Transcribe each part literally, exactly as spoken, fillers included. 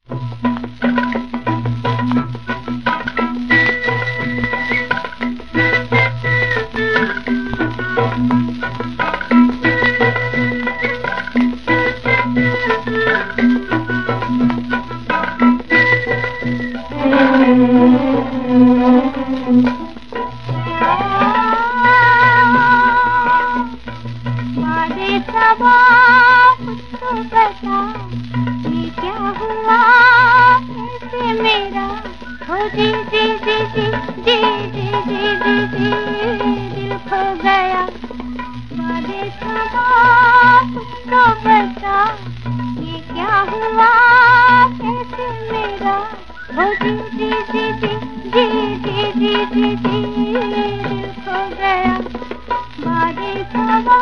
जी जी जी जी जी जी जी जी जी दिल खो गया वादे समा कुछ तो बता ये क्या हुआ कैसे मेरा हो जी जी जी जी जी जी जी जी जी दिल खो गया वादे समा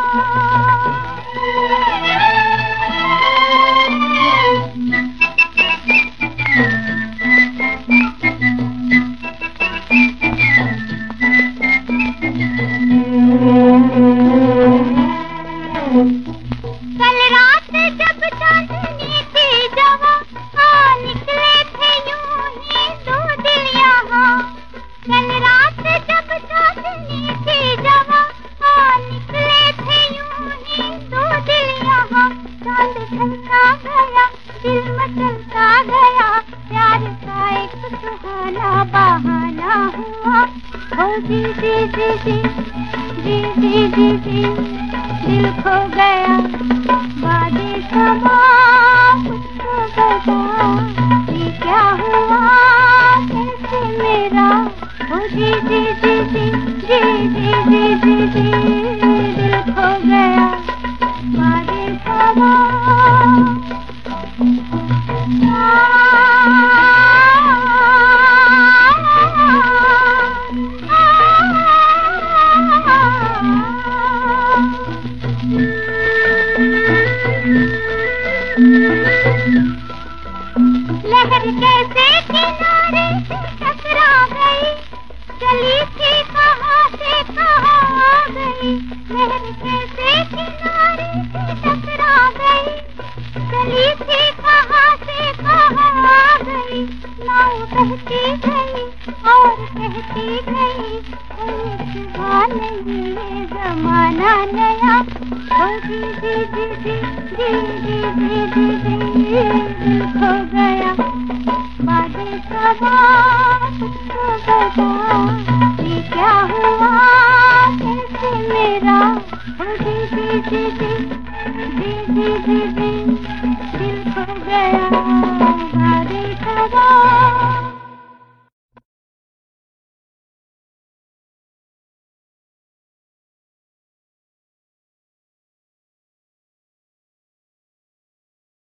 कल रात जब चांदनी थी जवां हाँ निकले थे यूं ही दो दिल यहाँ कल रात जब चांदनी थी जवां हाँ निकले थे यूं ही दो दिल यहाँ चांद ढलता गया दिल मचलता गया प्यार का एक सुहाना बहाना हुआ ओ जी जी जी जी जी जी जी जी दिल खो गया वादे समा कुछ तो बता ये क्या हुआ कैसे मेरा ओ जी जी जी जी जी जी जी जी जी दिल खो गया वादे समा लहर कैसे किनारे से टकरा गई चली थी कहाँ से कहाँ आ गई लहर कैसे किनारे से टकरा गई चली थी कहाँ से कहाँ आ गई नाव बहती गई और कहती गई कोई सुबह नहीं ये जमाना नया ओ जी जी जी जी जी जी जी जी जी दिल खो गया वादे समा कुछ तो बता ये क्या हुआ कैसे मेरा ओ जी जी जी जी जी जी जी जी दिल खो गया वादे समा